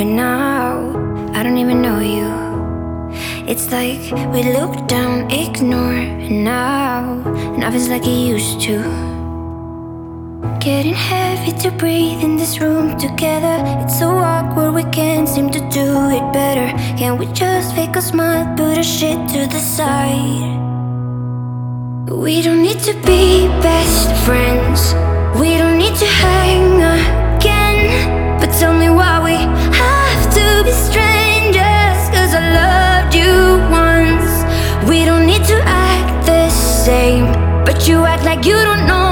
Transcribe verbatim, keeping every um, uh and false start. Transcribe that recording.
But now, I don't even know you. It's like we look down, ignore, and now nothing's like it used to. Getting heavy to breathe in this room together. It's so awkward, we can't seem to do it better. Can't we just fake a smile, put our shit to the side? We don't need to be best friends, we don't need to hang again. But tell me why we have to be strangers, cause I loved you once. We don't need to act the same, but you act like you don't know